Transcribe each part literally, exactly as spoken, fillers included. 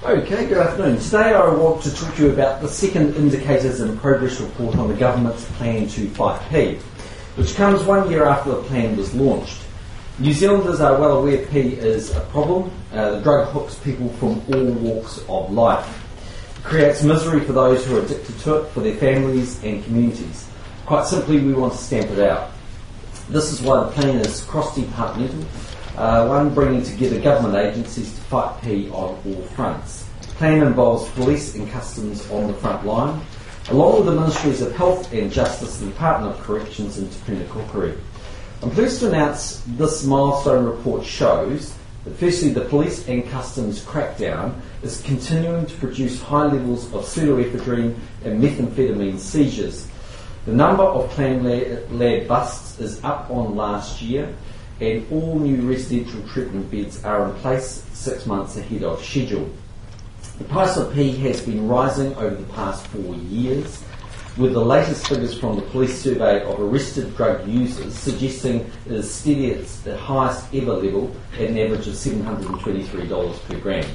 Okay, good afternoon. Today I want to talk to you about the second Indicators and Progress report on the government's plan to fight P, which comes one year after the plan was launched. New Zealanders are well aware P is a problem. Uh, the drug hooks people from all walks of life. It creates misery for those who are addicted to it, for their families and communities. Quite simply, we want to stamp it out. This is why the plan is cross-departmental, uh, one bringing together government agencies to fight P on all fronts. The plan involves police and customs on the front line, along with the Ministries of Health and Justice, the Department of Corrections and Te Puna Kōkiri. I'm pleased to announce this milestone report shows that firstly the police and customs crackdown is continuing to produce high levels of pseudoephedrine and methamphetamine seizures. The number of plan lab busts is up on last year, and all new residential treatment beds are in place six months ahead of schedule. The price of P has been rising over the past four years, with the latest figures from the police survey of arrested drug users suggesting it is steady at the highest ever level at an average of seven hundred twenty-three dollars per gram.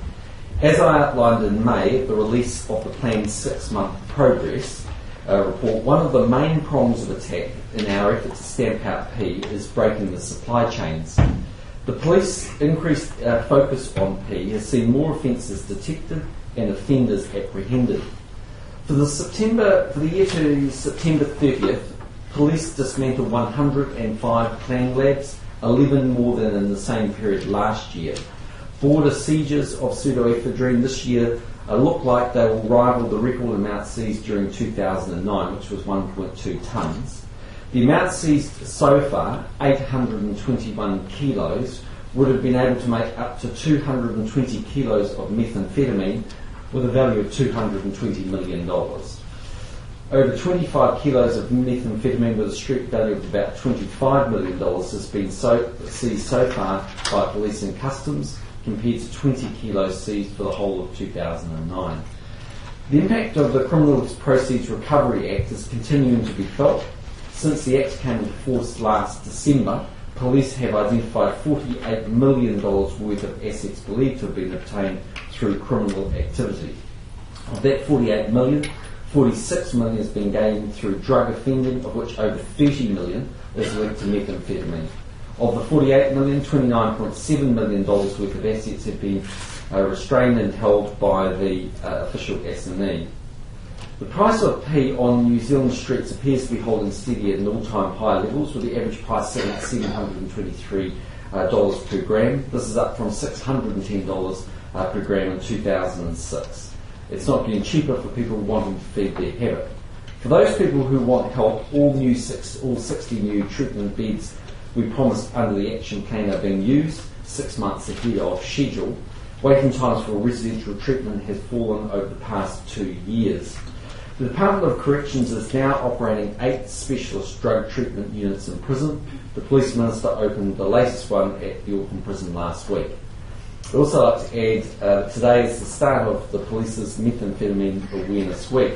As I outlined in May at the release of the plan's six-month progress uh, report, one of the main prongs of attack in our effort to stamp out P is breaking the supply chains. The police increased uh, focus on P has seen more offences detected and offenders apprehended. For the September, for the year to September thirtieth, police dismantled one hundred five plan labs, eleven more than in the same period last year. Border seizures of pseudoephedrine this year uh, look like they will rival the record amount seized during two thousand nine, which was one point two tonnes. The amount seized so far, eight hundred twenty-one kilos, would have been able to make up to two hundred twenty kilos of methamphetamine with a value of two hundred twenty million dollars. Over twenty-five kilos of methamphetamine with a street value of about twenty-five million dollars has been so, seized so far by police and customs, compared to twenty kilos seized for the whole of two thousand nine. The impact of the Criminal Proceeds Recovery Act is continuing to be felt. Since the Act came into force last December, police have identified forty-eight million dollars worth of assets believed to have been obtained through criminal activity. Of that forty-eight million dollars, forty-six million dollars has been gained through drug offending, of which over thirty million dollars is linked to methamphetamine. Of the forty-eight million dollars, twenty-nine point seven million dollars worth of assets have been uh, restrained and held by the uh, official S and E. The price of P on New Zealand streets appears to be holding steady at an all-time high levels, with the average price sitting at seven hundred twenty-three dollars uh, per gram. This is up from six hundred ten dollars uh, per gram in two thousand six. It's not getting cheaper for people wanting to feed their habit. For those people who want help, all new six, all sixty new treatment beds we promised under the action plan are being used, six months ahead of schedule. Waiting times for residential treatment has fallen over the past two years. The Department of Corrections is now operating eight specialist drug treatment units in prison. The Police Minister opened the latest one at the Auckland prison last week. I'd also like to add uh, that today is the start of the police's Methamphetamine Awareness Week.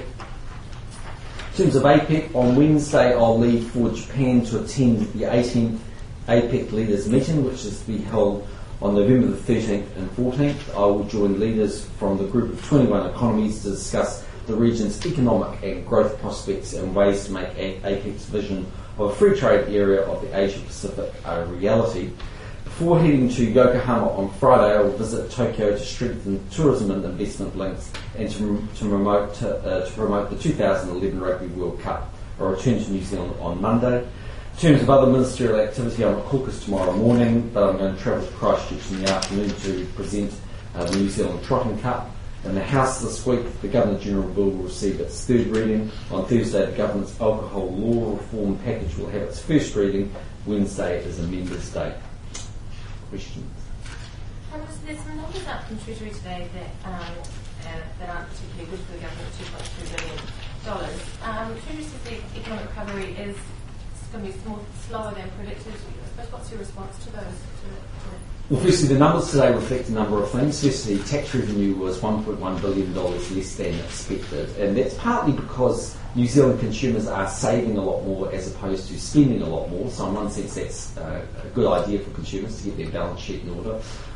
In terms of APEC, on Wednesday I'll leave for Japan to attend the eighteenth APEC Leaders Meeting, which is to be held on November the thirteenth and fourteenth. I will join leaders from the group of twenty-one economies to discuss the region's economic and growth prospects and ways to make APEC's vision of a free trade area of the Asia Pacific a reality. Before heading to Yokohama on Friday, I will visit Tokyo to strengthen tourism and investment links and to, to, promote, to, uh, to promote the two thousand eleven Rugby World Cup. I'll return to New Zealand on Monday. In terms of other ministerial activity, I'm at caucus tomorrow morning, but I'm going to travel to Christchurch in the afternoon to present uh, the New Zealand Trotting Cup. In the House this week, the Governor-General Bill will receive its third reading. On Thursday, the Government's alcohol law reform package will have its first reading. Wednesday is a Members' Day. Questions? Um, so there's some numbers up from Treasury today that um, uh, that aren't particularly good for the government, two point two billion dollars. Um, Treasury says the economic recovery is going to be more, slower than predicted. I suppose what's your response to those? To, to Well, firstly, the numbers today reflect a number of things. Firstly, tax revenue was one point one billion dollars less than expected, and that's partly because New Zealand consumers are saving a lot more as opposed to spending a lot more. So in one sense, that's uh, a good idea for consumers to get their balance sheet in order.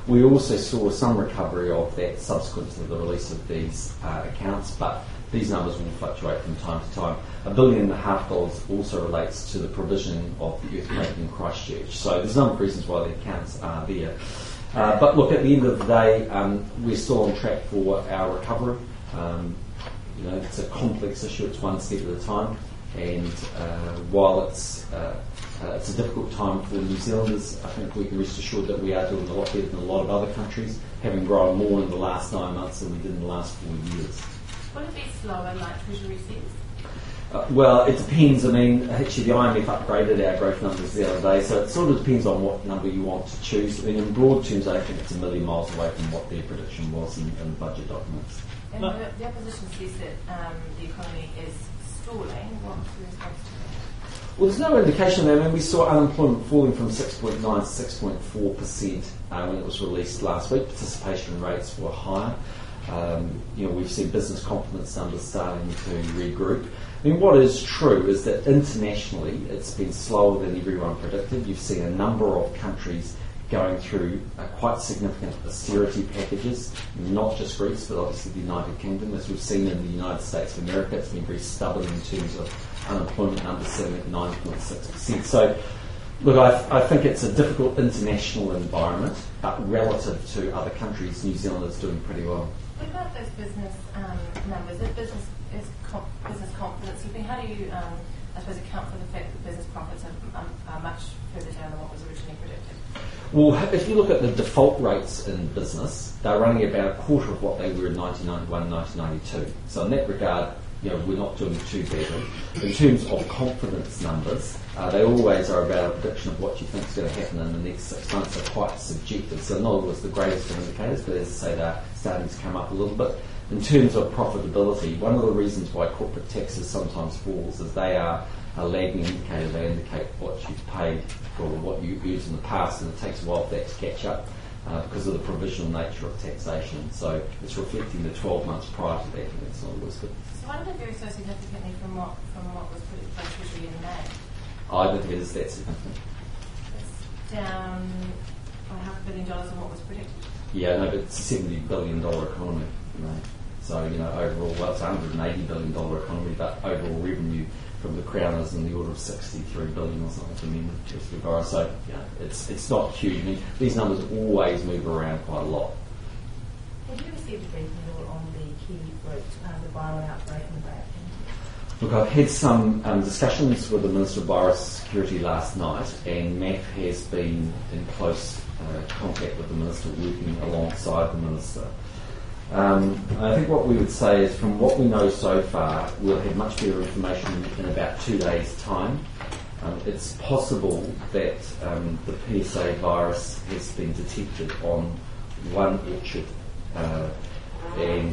We also saw some recovery of that subsequent to the release of these uh, accounts, but these numbers will fluctuate from time to time. A billion and a half dollars also relates to the provision of the earthquake in Christchurch. So there's a number of reasons why the accounts are there. Uh, but look, at the end of the day, um, we're still on track for our recovery. Um, you know, it's a complex issue, it's one step at a time. And uh, while it's uh, uh, it's a difficult time for New Zealanders, I think we can rest assured that we are doing a lot better than a lot of other countries, having grown more in the last nine months than we did in the last four years. Will it be slower, like Treasury says? Uh, well, it depends. I mean, actually the I M F upgraded our growth numbers the other day, so it sort of depends on what number you want to choose. I mean, in broad terms, I think it's a million miles away from what their prediction was in, in the budget documents. And the, the opposition says that um, the economy is stalling. What's the response to that? Well, there's no indication there. I mean, we saw unemployment falling from six point nine to six point four percent uh, when it was released last week. Participation rates were higher. Um, you know, we've seen business confidence numbers starting to regroup. I mean, what is true is that internationally it's been slower than everyone predicted. You've seen a number of countries going through uh, quite significant austerity packages, not just Greece, but obviously the United Kingdom. As we've seen in the United States of America, it's been very stubborn in terms of unemployment numbers sitting at nine point six percent. So, look, I, th- I think it's a difficult international environment, but relative to other countries, New Zealand is doing pretty well. What about those business um, numbers? Is business, is com- business confidence slipping? How do you, um, I suppose, account for the fact that business profits are, um, are much further down than what was originally predicted? Well, if you look at the default rates in business, they're running about a quarter of what they were in nineteen ninety-one, nineteen ninety-two. So in that regard, you know, we're not doing too badly. In terms of confidence numbers, uh, they always are about a prediction of what you think is going to happen in the next six months. They're quite subjective. So not always the greatest of indicators, but as I say, they're starting to come up a little bit. In terms of profitability, one of the reasons why corporate taxes sometimes falls is they are a lagging indicator. They indicate what you've paid for what you used in the past, and it takes a while for that to catch up uh, because of the provisional nature of taxation. So it's reflecting the twelve months prior to that, and it's not always good. So why did it vary so significantly from what from what was predicted by Treasury in May? I don't think it is that significant. It's down by half a billion dollars on what was predicted. Yeah, no, but it's a seventy billion dollars economy. You know. So, you know, overall, well, it's a one hundred eighty billion dollars economy, but overall revenue from the Crown is in the order of sixty-three billion dollars or something from memory, just to borrow. So, yeah, it's it's not huge. I mean, these numbers always move around quite a lot. Have you received a briefing at all on the kiwi fruit, uh, the viral outbreak in the Bay of Plenty? Look, I've had some um, discussions with the Minister of Biosecurity last night, and M A F has been in close uh, contact with the Minister, working alongside the Minister. Um, I think what we would say is, from what we know so far, we'll have much better information in about two days' time. Um, it's possible that um, the P S A virus has been detected on one orchard, uh, and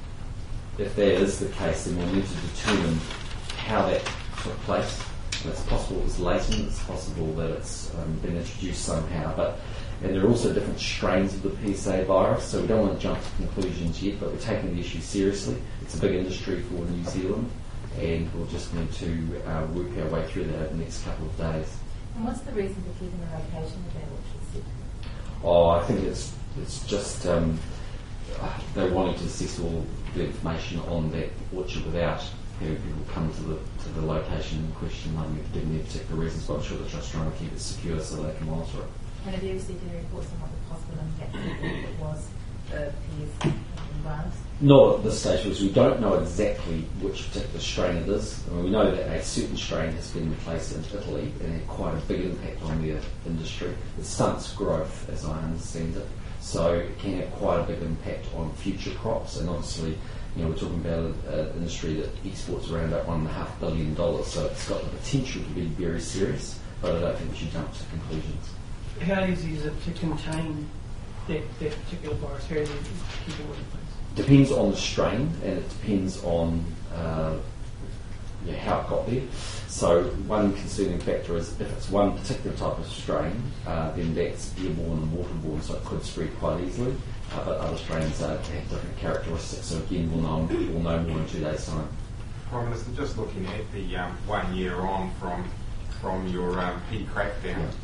if that is the case, then we'll need to determine how that took place. And it's possible it was latent, it's possible that it's um, been introduced somehow, but and there are also different strains of the P S A virus, so we don't want to jump to conclusions yet, but we're taking the issue seriously. It's a big industry for New Zealand, and we'll just need to uh, work our way through that over the next couple of days. And what's the reason for keeping the location of that orchard secret? Oh, I think it's it's just um, they wanted to assess all the information on that orchard without having people come to the to the location in question, like giving their particular reasons, but I'm sure they're just trying to keep it secure so they can monitor it. And have you received any reports on what the possible impact of it was for P S virus? Not at this stage, because we don't know exactly which particular strain it is. I mean, we know that a certain strain has been in place in Italy and had quite a big impact on their industry. It stunts growth, as I understand it, so it can have quite a big impact on future crops. And obviously, you know, we're talking about an industry that exports around about one and a half billion dollars, so it's got the potential to be very serious. But I don't think we should jump to conclusions. How easy is it to contain that, that particular virus? How easy is it to keep it in place? Depends on the strain, and it depends on uh, yeah, how it got there. So one concerning factor is if it's one particular type of strain, uh, then that's airborne and waterborne, so it could spread quite easily. Uh, but other strains uh, have different characteristics. So again, we'll know, we'll know more in two days' time. Prime Minister, just looking at the um, one year on from from your um, P crackdown,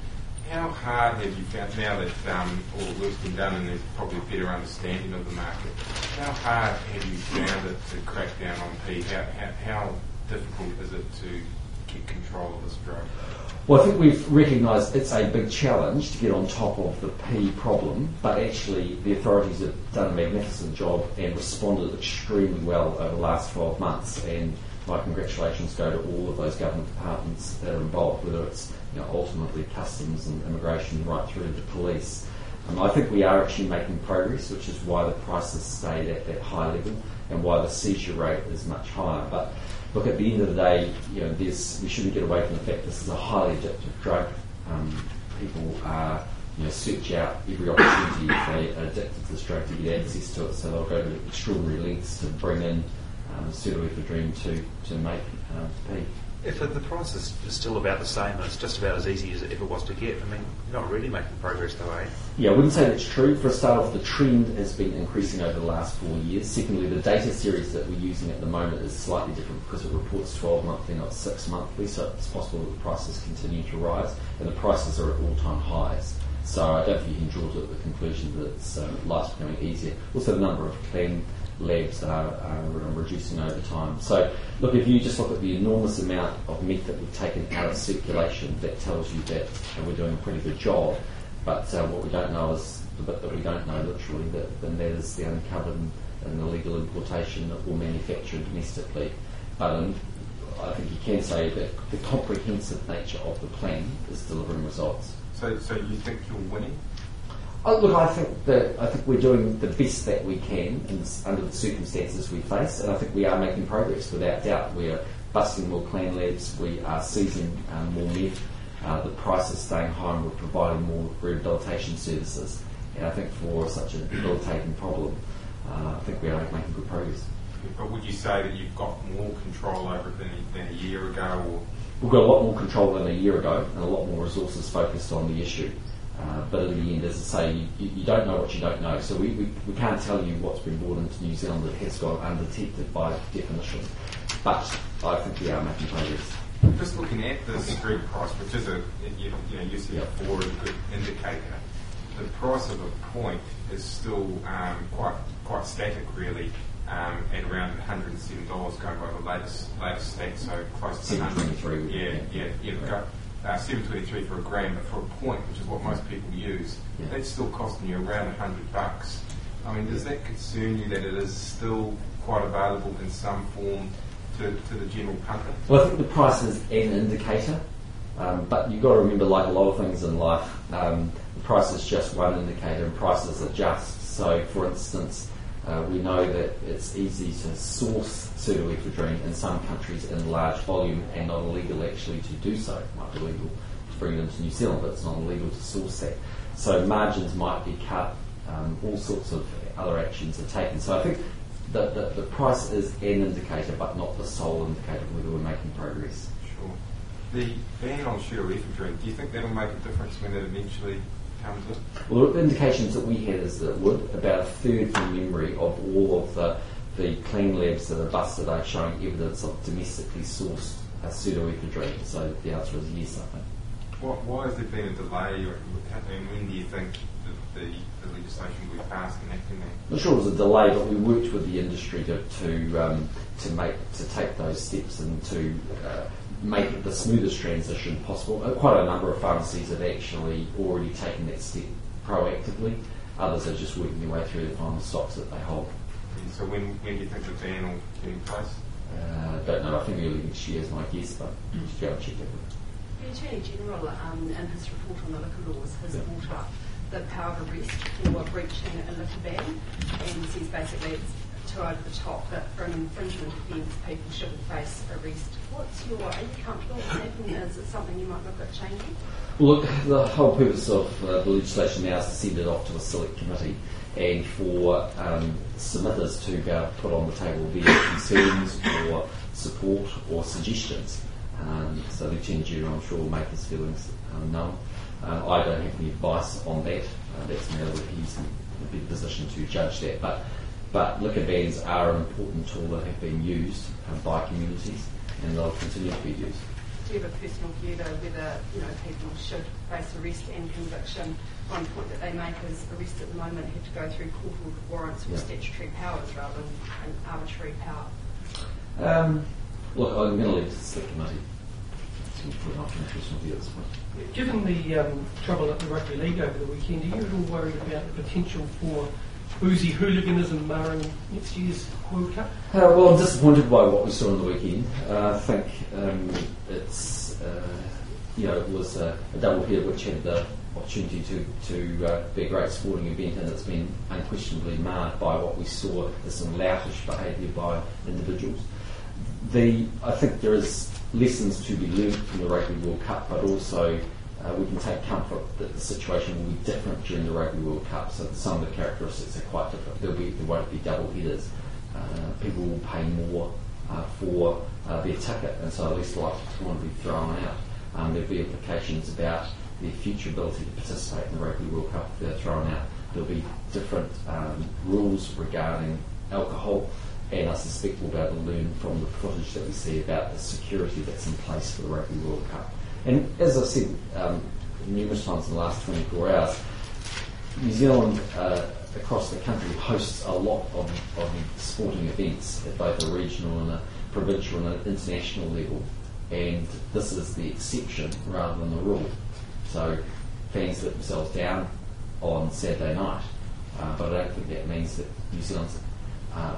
how hard have you found, now that um, all the work's been done and there's probably a better understanding of the market, how hard have you found it to crack down on P? How, how, how difficult is it to keep control of this drug? Well, I think we've recognised it's a big challenge to get on top of the P problem, but actually the authorities have done a magnificent job and responded extremely well over the last twelve months, and my congratulations go to all of those government departments that are involved, whether it's, you know, ultimately customs and immigration right through to the police. Um, I think we are actually making progress, which is why the prices stayed at that high level and why the seizure rate is much higher. But look, at the end of the day, you know, there's, we shouldn't get away from the fact this is a highly addictive drug. Um, people are, you know, search out every opportunity if they are addicted to this drug to get access to it, so they'll go to extraordinary lengths to bring in um, pseudoephedrine to, to make um, P. If the price is still about the same and it's just about as easy as it ever was to get, I mean, you're not really making progress though, eh? Yeah, I wouldn't say that's true. For a start off, the trend has been increasing over the last four years. Secondly, the data series that we're using at the moment is slightly different because it reports twelve monthly, not six monthly, so it's possible that the prices continue to rise, and the prices are at all-time highs. So I don't think you can draw to the conclusion that it's, um, life's becoming easier. Also, the number of clean labs are, are reducing over time. So, look, if you just look at the enormous amount of meth that we've taken out of circulation, that tells you that uh, we're doing a pretty good job. But uh, what we don't know is the bit that we don't know, literally, that, and that is the uncovered and, and illegal importation or manufactured domestically. But um, I think you can say that the comprehensive nature of the plan is delivering results. So, so you think you're winning? Oh, look, I think that I think we're doing the best that we can in, under the circumstances we face, and I think we are making progress without doubt. We are busting more clan labs, we are seizing um, more meth, uh, the price is staying high, and we're providing more rehabilitation services. And I think for such a debilitating problem, uh, I think we are making good progress. But would you say that you've got more control over it than, than a year ago? Or? We've got a lot more control than a year ago, and a lot more resources focused on the issue. Uh, but in the end, as I say, you, you don't know what you don't know. So we, we, we can't tell you what's been brought into New Zealand that has gone undetected by definition. But I think we are making progress. Just looking at the street price, which is a, you, you know, you said Yep. before, a good indicator, the price of a point is still um, quite quite static, really, um, at around one hundred seven dollars going by the latest latest stats, so close to seven twenty-three. Yeah, yeah, yeah. Go, uh, seven twenty-three for a gram, but for a point, which is what most people use, Yeah. that's still costing you around one hundred bucks. I mean, does that concern you that it is still quite available in some form to, to the general punter? Well, I think the price is an indicator, um, but you've got to remember, like a lot of things in life, um, the price is just one indicator and prices adjust. So, for instance, uh, we know that it's easy to source pseudoephedrine in some countries in large volume and not illegal actually to do so. It might be illegal to bring it into New Zealand, but it's not illegal to source that. So margins might be cut, um, all sorts of other actions are taken. So I think the, the, the price is an indicator, but not the sole indicator of whether we're making progress. Sure. The ban on pseudoephedrine, do you think that'll make a difference when it eventually comes in? Well, the indications that we had is that it would. About a third from memory of all of the, the clean labs that are busted are showing evidence of domestically sourced uh, pseudoephedrine. So the answer is yes, I think. Why, why has there been a delay, or, and when do you think the, the, the legislation will be passed and acting there? I'm not sure it was a delay, but we worked with the industry to to, um, to make to take those steps and to uh, make the smoothest transition possible. Uh, quite a number of pharmacies have actually already taken that step proactively. Others are just working their way through the final stocks that they hold. And so when, when do you think the ban will be in place? I uh, don't know. I think early next year is my guess, but just go and check that. The Attorney General, um, in his report on the liquor laws, has Yeah. brought up the power of arrest for breaching a liquor ban, and says basically it's too over the top, that for an infringement offence people shouldn't face arrest. What's your, are you comfortable with that, and is it something you might look at changing? Well, look, the whole purpose of uh, the legislation now is to send it off to a select committee and for um, submitters to be able to put on the table their concerns or support or suggestions. Um, so the Attorney General, I'm sure, will make his feelings um, known. Uh, I don't have any advice on that. Uh, that's now that he's in a better position to judge that. But but liquor bans are an important tool that have been used uh, by communities, and they'll continue to be used. do you have a personal view though whether you know people should face arrest and conviction? One point that they make is arrests at the moment have to go through court-ordered warrants or Yeah. statutory powers rather than an arbitrary power. Um, look, I'm going to leave it to the select committee to put up an personal view at this point. Given the um, trouble at the rugby league over the weekend, are you at all worried about the potential for boozy hooliganism marring next year's World Cup? Uh, well, I'm disappointed by what we saw on the weekend. Uh, I think um, it's, uh, you know, it was a, a double header which had the opportunity to, to uh, be a great sporting event, and it's been unquestionably marred by what we saw as some loutish behaviour by individuals. The, I think there is lessons to be learned from the Rugby World Cup, but also uh, we can take comfort that the situation will be different during the Rugby World Cup. So some of the characteristics are quite different. There'll be, there won't be double headers. Uh, people will pay more uh, for uh, their ticket, and so less likely to want to be thrown out. Um, there'll be implications about their future ability to participate in the Rugby World Cup if they're thrown out. There'll be different um, rules regarding alcohol, and I suspect we'll be able to learn from the footage that we see about the security that's in place for the Rugby World Cup. And as I've said um, numerous times in the last twenty-four hours, New Zealand uh, across the country hosts a lot of, of sporting events at both a regional and a provincial and an international level, and this is the exception rather than the rule. So fans let themselves down on Saturday night, uh, but I don't think that means that New Zealand's uh,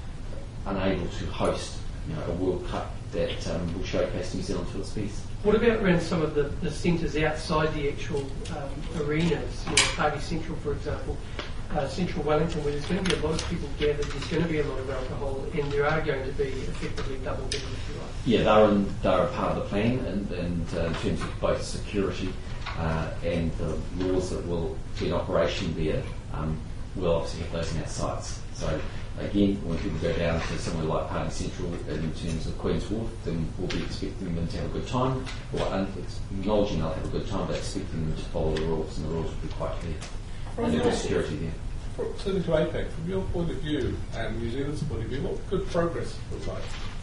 unable to host, you know, a World Cup that um, will showcase New Zealand to its best. What about around some of the, the centres outside the actual um, arenas, you know, Harvey Central, for example, uh, Central Wellington, where there's going to be a lot of people gathered, there's going to be a lot of alcohol, and there are going to be effectively double bill, if you like. Yeah, they're, in, they're a part of the plan, and, and uh, in terms of both security uh, and the laws that will be in operation there, um, we'll obviously have those in our sights. So again, when people go down to somewhere like Harvey Central in terms of Queen's Wharf, then we'll be expecting them to have a good time, or un- acknowledging they'll have a good time, but expecting them to follow the rules, and the rules will be quite clear. And there'll be security there. For, turning to APEC, from your point of view and New Zealand's point of view, what could progress look like?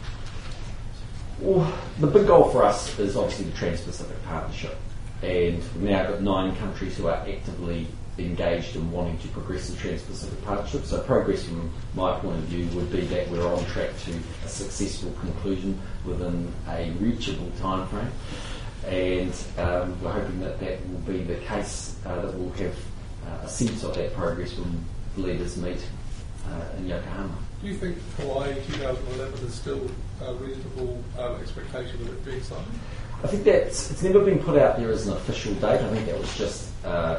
Well, the big goal for us is obviously the Trans-Pacific Partnership, and we've now got nine countries who are actively engaged in wanting to progress the Trans-Pacific Partnership. So progress from my point of view would be that we're on track to a successful conclusion within a reachable time frame, and um, we're hoping that that will be the case, uh, that we'll have uh, a sense of that progress when leaders meet uh, in Yokohama. Do you think Hawaii twenty eleven is still a reasonable um, expectation of it being signed? I think that it's never been put out there as an official date. I think that was just uh,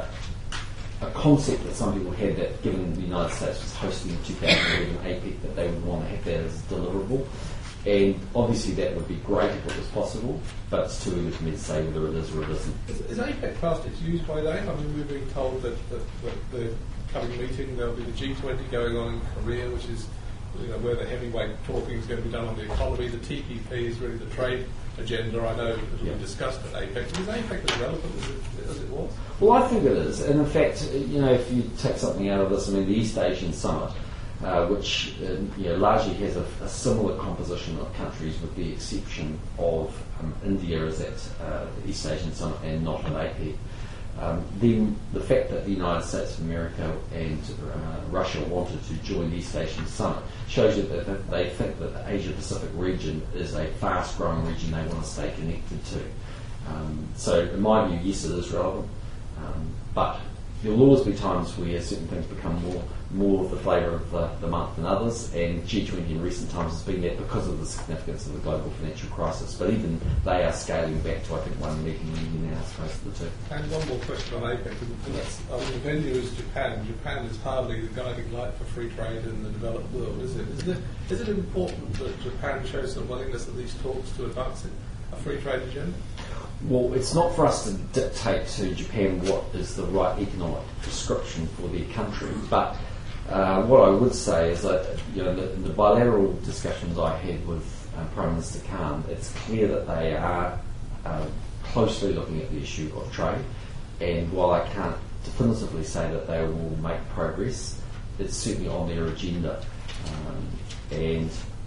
a concept that some people had, that given the United States was hosting the two thousand eleven APEC, that they would want to have that as deliverable. And obviously that would be great if it was possible, but it's too early for me to say whether it is or it isn't. Is, is APEC past its use by date? I mean, we've been told that, that, that the coming meeting, there'll be the G twenty going on in Korea, which is, you know, where the heavyweight talking is going to be done on the economy. The T P P is really the trade agenda. I know it'll Yeah. be discussed at APEC. Is APEC as relevant as it, as it was? Well, I think it is, and in fact, you know, if you take something out of this, I mean, the East Asian Summit, uh, which uh, you know, largely has a, a similar composition of countries, with the exception of um, India is at uh, the East Asian Summit and not at APEC. Um, then the fact that the United States of America and uh, Russia wanted to join the East Asian Summit shows you that, that they think that the Asia Pacific region is a fast-growing region they want to stay connected to. Um, so, in my view, yes, it is relevant, um, but there will always be times where certain things become more more of the flavour of the, the month than others, and G twenty in recent times has been that because of the significance of the global financial crisis. But even they are scaling back to, I think, one meeting a year now as opposed to the two. And one more question on APEC. And that's, I mean, the venue is Japan. Japan is hardly the guiding light for free trade in the developed world, is it? Is it, is it important that Japan shows some willingness at these talks to advance it, a free trade agenda? Well, it's not for us to dictate to Japan what is the right economic prescription for their country, but uh, what I would say is that, you know, the, the bilateral discussions I had with uh, Prime Minister Khan, it's clear that they are uh, closely looking at the issue of trade, and while I can't definitively say that they will make progress, it's certainly on their agenda. Um, and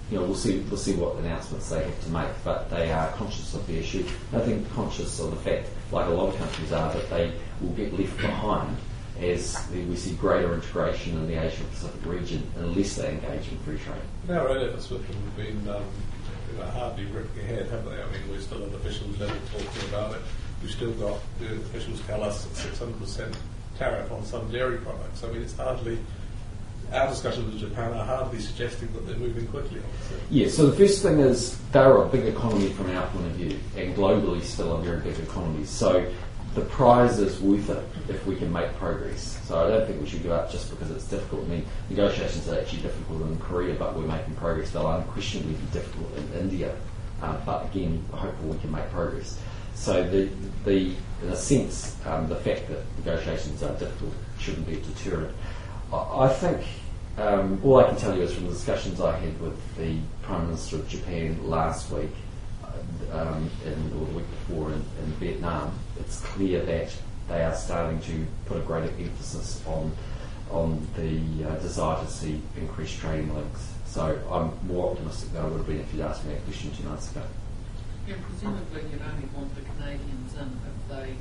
you know, we'll see we'll see what announcements they have to make, but they are conscious of the issue. I think conscious of the fact, like a lot of countries are, that they will get left behind as we see greater integration in the Asia Pacific region unless they engage in free trade. Our own efforts with them have been um, you know, hardly ripping ahead, have they? I mean, we're still at officials level talking about it. We've still got, the officials tell us, six hundred percent tariff on some dairy products. I mean, it's hardly, our discussions with Japan are hardly suggesting that they're moving quickly on this. Yeah, so the first thing is they're a big economy from our point of view, and globally still a very big economy. So the prize is worth it if we can make progress. So I don't think we should go up just because it's difficult. I mean, negotiations are actually difficult in Korea, but we're making progress. They'll unquestionably be difficult in India, uh, but again, hopefully we can make progress. So the, the in a sense, um, the fact that negotiations are difficult shouldn't be a deterrent. I, I think um, all I can tell you is from the discussions I had with the Prime Minister of Japan last week, um, in, or the week before in, in Vietnam, it's clear that they are starting to put a greater emphasis on on the uh, desire to see increased trading links. So I'm more optimistic than I would have been if you'd asked me that question two months ago. Yeah, presumably you'd only want the Canadians in if they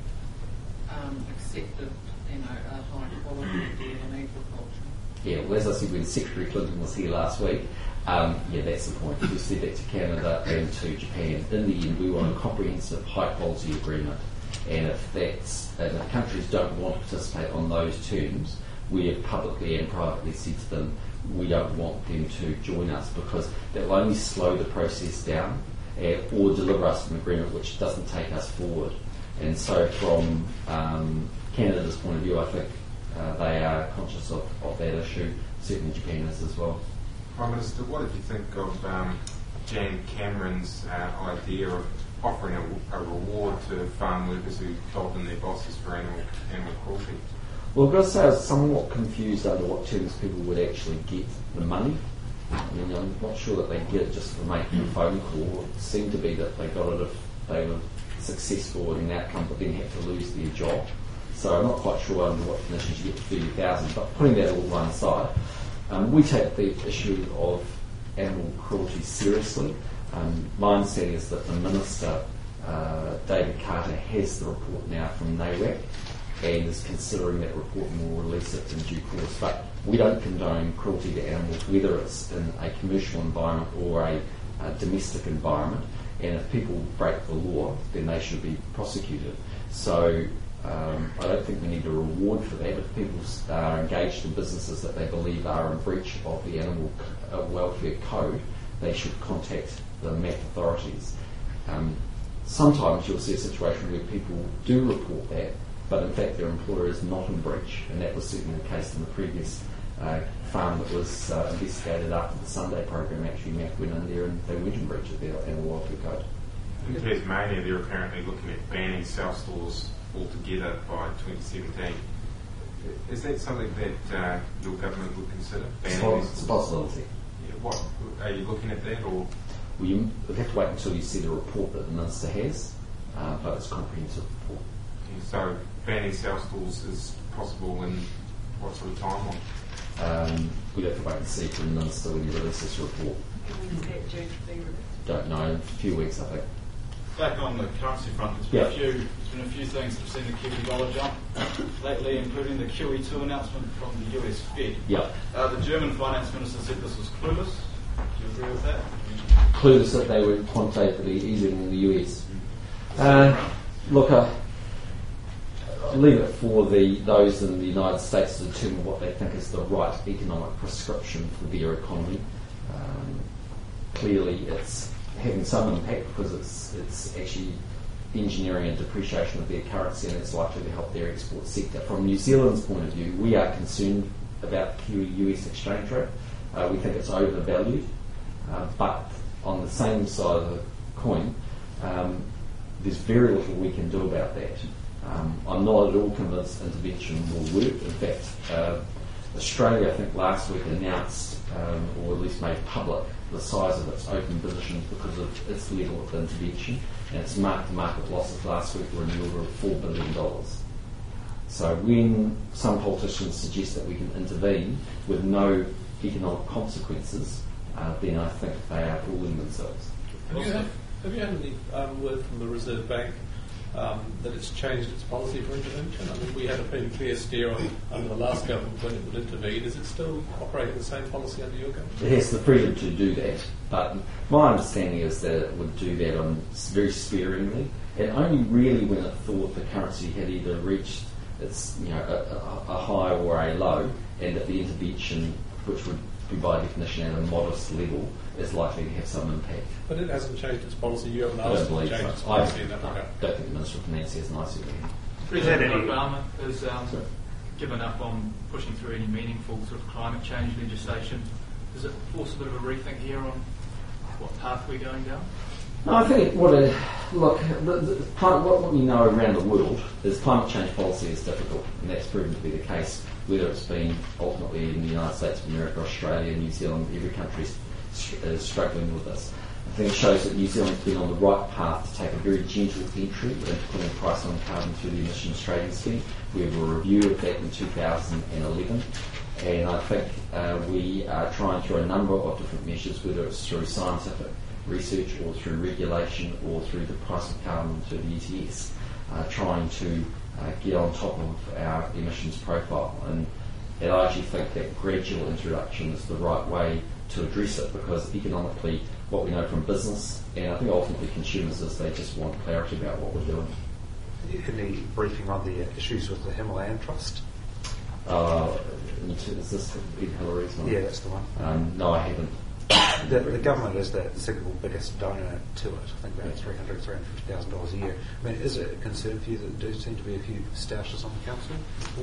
um, accepted, you know, a high quality deal in agriculture. Yeah, well, as I said, when Secretary Clinton was here last week, um, yeah, that's the point. We said that to Canada and to Japan. In the end, we want a comprehensive, high-quality agreement. And if that's, and if countries don't want to participate on those terms, we have publicly and privately said to them, we don't want them to join us because that will only slow the process down uh, or deliver us an agreement which doesn't take us forward. And so from um, Canada's point of view, I think uh, they are conscious of, of that issue. Certainly Japan is as well. Prime Minister, what did you think of um, Jan Cameron's uh, idea of offering a, a reward to farm workers who told them their bosses for animal, animal cruelty? Well, I've got to say I was somewhat confused under what terms people would actually get the money. I mean, I'm not sure that they get it just for making a phone call. It seemed to be that they got it if they were successful in an outcome but then had to lose their job. So I'm not quite sure under what conditions you get the thirty thousand, but putting that all one aside, um, we take the issue of animal cruelty seriously. Um, my understanding is that the Minister, uh, David Carter, has the report now from NAWAC and is considering that report and will release it in due course. But we don't condone cruelty to animals, whether it's in a commercial environment or a, a domestic environment. And if people break the law, then they should be prosecuted. So um, I don't think we need a reward for that. If people are engaged in businesses that they believe are in breach of the Animal uh, Welfare Code, they should contact the M A F authorities. Um, sometimes you'll see a situation where people do report that, but in fact their employer is not in breach, and that was certainly the case in the previous uh, farm that was uh, investigated after the Sunday program. Actually, M A F went in there and they weren't in breach of their Animal Welfare Code. In Tasmania, they're apparently looking at banning self-stores altogether by twenty seventeen. Is that something that uh, your government would consider? Banning It's a possibility. Yeah, what, are you looking at that, or...? Well, you have to wait until you see the report that the Minister has, uh, but it's a comprehensive report. Yeah, so banning self-stores is possible in what sort of timeline? Um, we'd have to wait and see from the Minister when he releases this report. When is that due to be released? Don't know, in a few weeks I think. Back on the currency front, there's been, Yeah. a few, there's been a few things that have seen the Kiwi dollar jump lately, including the Q E two announcement from the U S Fed. Yeah. Uh, the German finance minister said this was clueless. Do you agree with that? Clueless that they were quantitatively easing in the U S. Uh, look, uh, I'll leave it for the those in the United States to determine what they think is the right economic prescription for their economy. Um, clearly, it's having some impact because it's it's actually engineering a depreciation of their currency, and it's likely to help their export sector. From New Zealand's point of view, we are concerned about the Kiwi U S exchange rate. Uh, we think it's overvalued, uh, but on the same side of the coin, um, there's very little we can do about that. Um, I'm not at all convinced intervention will work. In fact, uh, Australia, I think last week announced, um, or at least made public, the size of its open positions because of its level of intervention, and its mark-to-market losses last week were in the order of four billion dollars. So when some politicians suggest that we can intervene with no economic consequences, uh, then I think they are fooling themselves. Have you had, have you had any um, word from the Reserve Bank um, that it's changed its policy for intervention? I mean, we had a pretty clear steer on under the last government when it would intervene. Is it still operating the same policy under your government? It has the freedom to do that, but my understanding is that it would do that on very sparingly, and only really when it thought the currency had either reached its, you know, a, a, a high or a low, and that the intervention, which would be by definition at a modest level, is likely to have some impact. But it hasn't changed its policy. You haven't I don't asked it to believe change so. its I policy in that regard. don't think the Minister of Finance has an I C B. President any- Obama has um, Sorry. given up on pushing through any meaningful sort of climate change legislation. Does it force a bit of a rethink here on what path we're going down? No, I think what it, look, the, the, climate, what, what we know around the world is climate change policy is difficult, and that's proven to be the case, whether it's been ultimately in the United States of America, Australia, New Zealand. Every country is struggling with this. I think it shows that New Zealand's been on the right path to take a very gentle entry into putting a price on carbon through the emissions trading scheme. We have a review of that in two thousand eleven, and I think uh, we are trying through a number of different measures, whether it's through scientific research or through regulation or through the price of carbon through the E T S, uh, trying to uh, get on top of our emissions profile. And, and I actually think that gradual introduction is the right way to address it, because economically what we know from business and I think ultimately consumers is they just want clarity about what we're doing. Have you had any briefing on the issues with the Himalayan Trust? Uh, is this Ed Hillary's one? Yeah, that's the one. Um, no, I haven't. The, the government is the second biggest donor to it. I think about three hundred thousand dollars, three hundred fifty thousand dollars a year. I mean, is it a concern for you that there do seem to be a few stoushes on the council?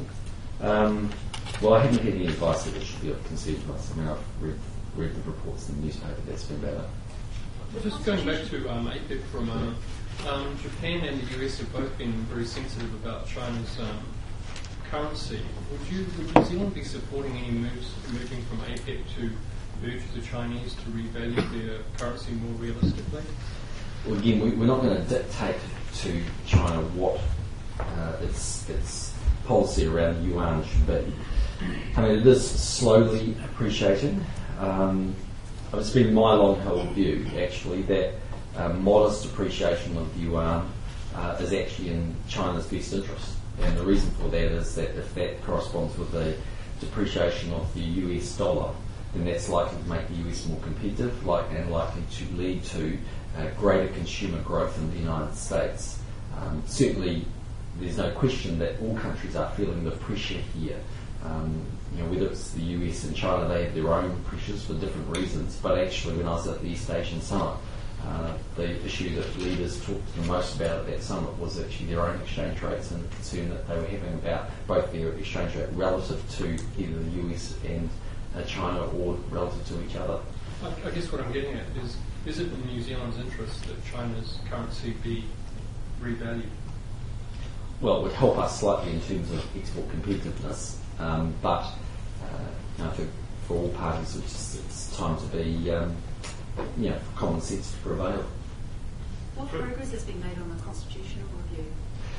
Um, well, I haven't had any advice that it should be of concern to us. I mean, I've read, read the reports in the newspaper that's been about it. Just going back to um, APEC for a moment, um, Japan and the U S have both been very sensitive about China's um, currency. Would you, would New Zealand be supporting any moves moving from APEC to urge the Chinese to revalue their currency more realistically? Well, again, we, we're not going to dictate to China what uh, its its policy around the yuan should be. I mean, it is slowly appreciating. Um, it's been my long-held view, actually, that uh, modest appreciation of the yuan uh, is actually in China's best interest. And the reason for that is that if that corresponds with the depreciation of the U S dollar, then that's likely to make the U S more competitive, like, and likely to lead to uh, greater consumer growth in the United States. Um, certainly, there's no question that all countries are feeling the pressure here. Um, you know, whether it's the U S and China, they have their own pressures for different reasons. But actually, when I was at the East Asian Summit, uh, the issue that leaders talked the most about at that summit was actually their own exchange rates and the concern that they were having about both their exchange rate relative to either the U S and uh, China or relative to each other. I, I guess what I'm getting at is, is it in New Zealand's interest that China's currency be revalued? Well, it would help us slightly in terms of export competitiveness, um, but uh, you know, I think for all parties it's, it's time to be, um, you know, common sense to prevail. What progress has been made on the constitutional review?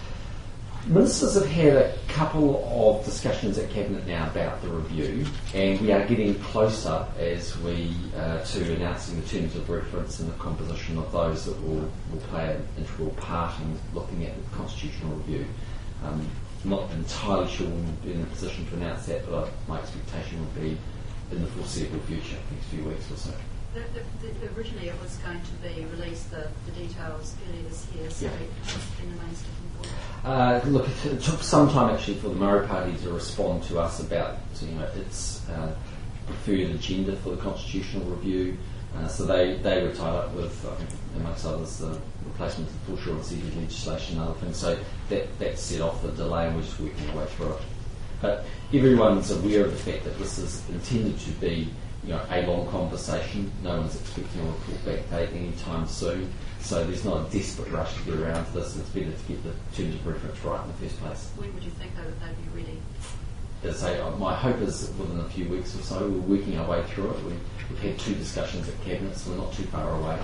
Ministers have had a couple of discussions at Cabinet now about the review, and we are getting closer as we uh, to announcing the terms of reference and the composition of those that will, will play an integral part in looking at the constitutional review. Um, I'm not entirely sure we'll be in a position to announce that, but my expectation would be in the foreseeable future, next few weeks or so. The, the, the, originally it was going to be released, the, the details earlier this year, so Yeah. what's been the main sticking point? Uh, look, it, it took some time actually for the Murray Party to respond to us about you know, its uh, preferred agenda for the constitutional review. Uh, so they, they were tied up with, I think, amongst others, the replacement of the Foreshore and Seated legislation and other things. So that, that set off the delay and we're just working our way through it. But everyone's aware of the fact that this is intended to be you know, a long conversation. No one's expecting a report back date anytime soon. So there's not a desperate rush to get around to this. It's better to get the terms of reference right in the first place. When would you think they would they'd be ready? As I say, uh, my hope is within a few weeks or so. We're working our way through it. We, we've had two discussions at Cabinet, so we're not too far away.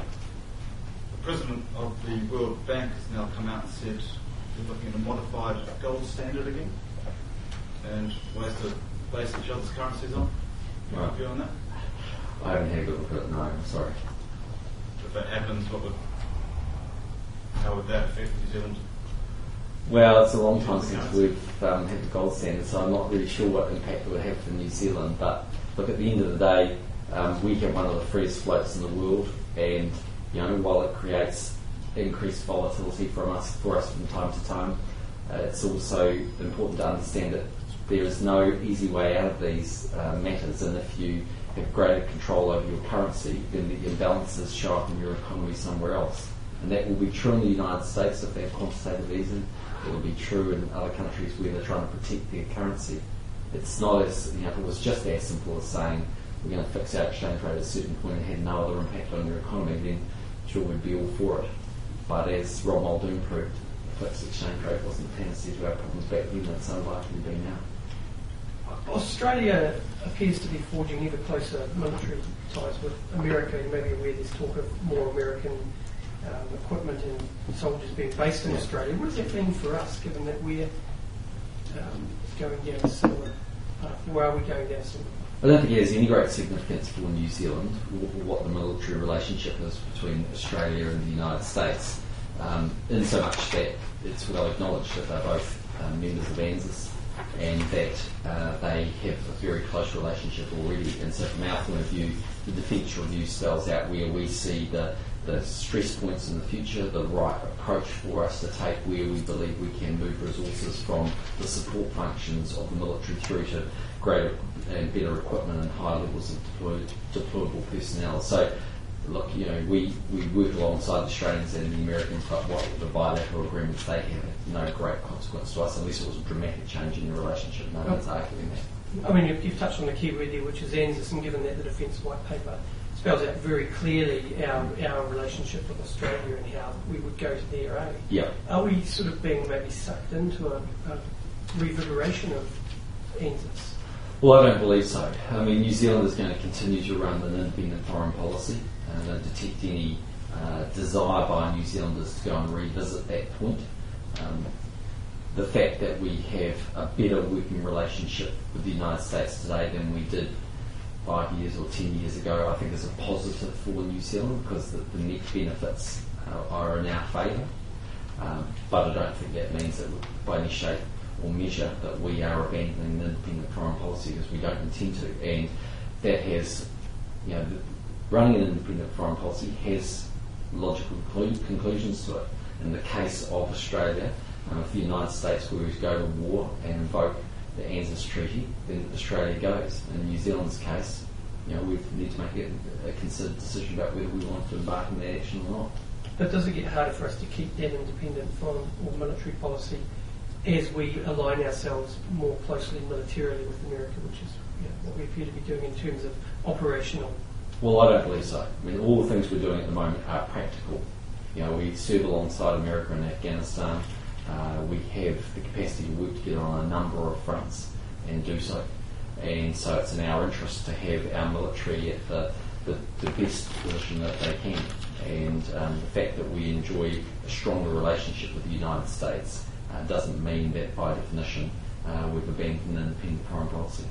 The President of the World Bank has now come out and said we're looking at a modified gold standard again and ways to base each other's currencies on. Can you Right. view on that? I haven't had a good look at it, no, I'm sorry. If that happens, what would, how would that affect New Zealand? Well, it's a long time since we've um, had the gold standard, so I'm not really sure what impact it would have for New Zealand. But look, at the end of the day, um, we have one of the freest floats in the world, and you know, while it creates increased volatility from us for us from time to time, uh, it's also important to understand that there is no easy way out of these uh, matters, and if you have greater control over your currency, then the imbalances show up in your economy somewhere else. And that will be true in the United States if they have quantitative easing. It will be true in other countries where they're trying to protect their currency. It's not as, you know, if it was just as simple as saying we're going to fix our exchange rate at a certain point and had no other impact on your economy, then sure we'd be all for it. But as Rob Muldoon proved, the fixed exchange rate wasn't the panacea to our problems back then, it's unlikely to be now. Australia appears to be forging ever closer military ties with America. You may be aware there's talk of more American um, equipment and soldiers being based in yeah. Australia. What does that mean for us, given that we're um, going down a similar path? Where are we going down a similar path? I don't think it has any great significance for New Zealand, what the military relationship is between Australia and the United States, um, in so much that it's well acknowledged that they're both um, members of ANZUS, and that uh, they have a very close relationship already. And so from our point of view, the Defence Review spells out where we see the, the stress points in the future, the right approach for us to take, where we believe we can move resources from the support functions of the military through to greater and better equipment and high levels of deployed, deployable personnel. So look, you know, we, we work alongside the Australians and the Americans, but what the bilateral agreements they have no great consequence to us unless it was a dramatic change in the relationship. No one's arguing that. I mean, you've, you've touched on the key word there, which is ANZUS, and given that the Defence White Paper spells out very clearly our, our relationship with Australia and how we would go to their aid. Yeah. Are we sort of being maybe sucked into a, a revigoration of ANZUS? Well, I don't believe so. I mean, New Zealand is going to continue to run an independent foreign policy and uh, detect any uh, desire by New Zealanders to go and revisit that point. Um, the fact that we have a better working relationship with the United States today than we did five years or ten years ago, I think is a positive for New Zealand because the, the net benefits uh, are in our favour. Um, but I don't think that means that by any shape or measure that we are abandoning the independent foreign policy, because we don't intend to. And that has, you know, the, running an independent foreign policy has logical conclu- conclusions to it. In the case of Australia, um, if the United States were to go to war and invoke the ANZUS Treaty, then Australia goes. In New Zealand's case, you know, we need to make a, a considered decision about whether we want to embark in that action or not. But does it get harder for us to keep that independent foreign or military policy as we align ourselves more closely militarily with America, which is, you know, what we appear to be doing in terms of operational? Well, I don't believe so. I mean, all the things we're doing at the moment are practical. You know, we serve alongside America in Afghanistan. Uh, we have the capacity to work together on a number of fronts and do so. And so it's in our interest to have our military at the, the, the best position that they can. And um, the fact that we enjoy a stronger relationship with the United States uh, doesn't mean that by definition uh, we've abandoned an independent foreign policy.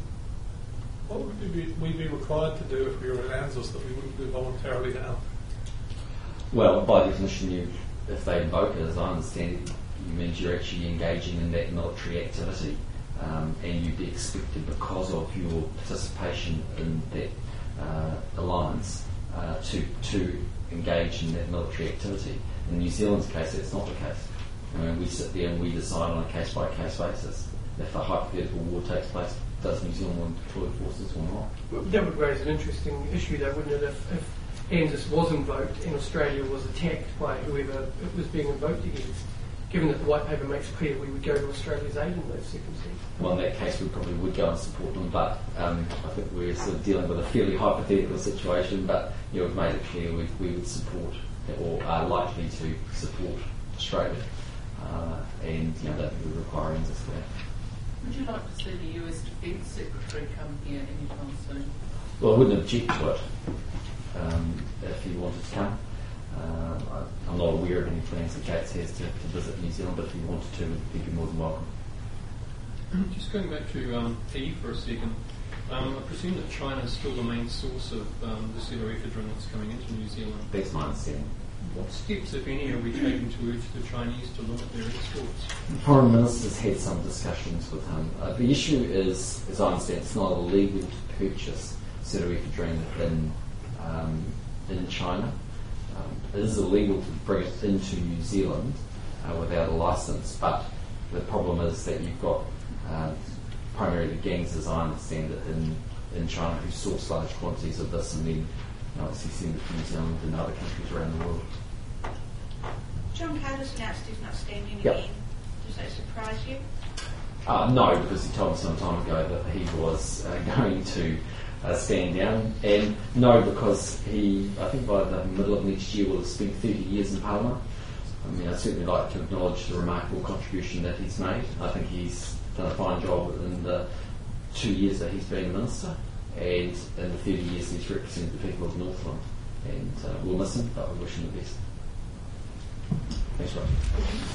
What would we be, we be required to do if we were in ANZUS that we wouldn't do voluntarily now? Well, by definition, you, if they invoke it, as I understand it, it means you're actually engaging in that military activity, um, and you'd be expected, because of your participation in that uh, alliance, uh, to to engage in that military activity. In New Zealand's case, that's not the case. I mean, we sit there and we decide on a case-by-case basis if a hypothetical war takes place. Does New Zealand want to deploy forces or not? Well, that would raise an interesting issue, though, wouldn't it? If, if ANZUS was invoked and Australia was attacked by whoever it was being invoked against, given that the White Paper makes clear we would go to Australia's aid in those circumstances. Well, in that case, we probably would go and support them, but um, I think we're sort of dealing with a fairly hypothetical situation, but you know, we've made it clear we, we would support, or are likely to support Australia, uh, and you know, that would require ANZUS for that. Would you like to see the U S Defence Secretary come here anytime soon? Well, I wouldn't object to it um, if he wanted to come. Uh, I, I'm not aware of any plans that Gates has to, to visit New Zealand, but if he wanted to, he'd be more than welcome. Just going back to um, P for a second, Um, I presume that China is still the main source of um, the pseudoephedrine that's coming into New Zealand. That's my understanding. What steps, if any, are we taking to urge the Chinese to limit their exports? The Foreign Minister's had some discussions with him. Uh, the issue is, as I understand, it's not illegal to purchase pseudoephedrine in, um, in China. Um, it is illegal to bring it into New Zealand uh, without a license, but the problem is that you've got uh, primarily gangs, as I understand it, in, in China who source large quantities of this and then obviously send it to New Zealand and other countries around the world. John Carter's announced he's not standing Yep. again. Does that surprise you? Uh, no, because he told me some time ago that he was uh, going to uh, stand down, and no, because he, I think by the middle of next year, will have spent thirty years in Parliament. I mean, I'd certainly like to acknowledge the remarkable contribution that he's made. I think he's done a fine job in the two years that he's been Minister, and in the thirty years he's represented the people of Northland. And uh, we'll miss him, but we wish him the best. Thanks, Roger.